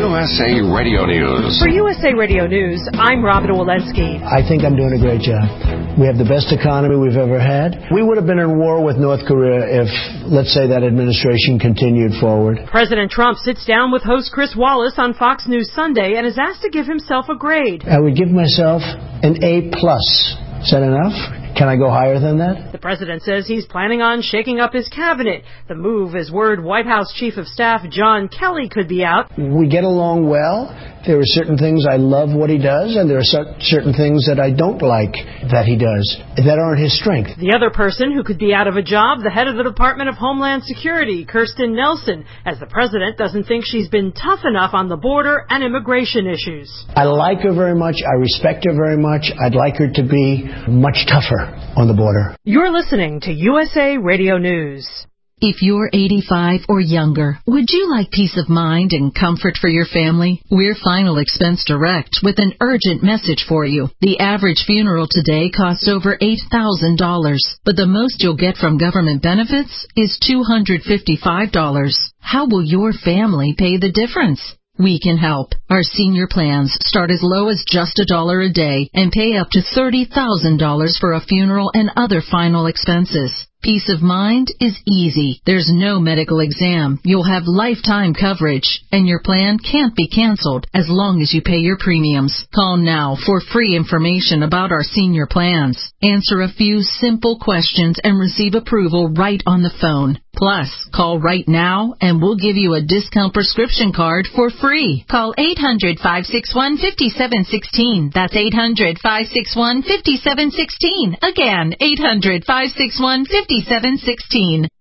USA Radio News. For USA Radio News, I'm Robin Walensky. I think I'm doing a great job. We have the best economy we've ever had. We would have been in war with North Korea if, let's say, that administration continued forward. President Trump sits down with host Chris Wallace on Fox News Sunday and is asked to give himself a grade. I would give myself an A+. Is that enough? Can I go higher than that? The president says he's planning on shaking up his cabinet. The move is word White House Chief of Staff John Kelly could be out. We get along well. There are certain things I love what he does, and there are certain things that I don't like that he does that aren't his strength. The other person who could be out of a job, the head of the Department of Homeland Security, Kirstjen Nielsen, as the president doesn't think she's been tough enough on the border and immigration issues. I like her very much. I respect her very much. I'd like her to be much tougher on the border. You're listening to USA Radio News. If you're 85 or younger, would you like peace of mind and comfort for your family? We're Final Expense Direct with an urgent message for you. The average funeral today costs over $8,000, but the most you'll get from government benefits is $255. How will your family pay the difference? We can help. Our senior plans start as low as just $1 a day and pay up to $30,000 for a funeral and other final expenses. Peace of mind is easy. There's no medical exam. You'll have lifetime coverage, and your plan can't be canceled as long as you pay your premiums. Call now for free information about our senior plans. Answer a few simple questions and receive approval right on the phone. Plus, call right now and we'll give you a discount prescription card for free. Call 800-561-5716. That's 800-561-5716. Again, 800-561-5716.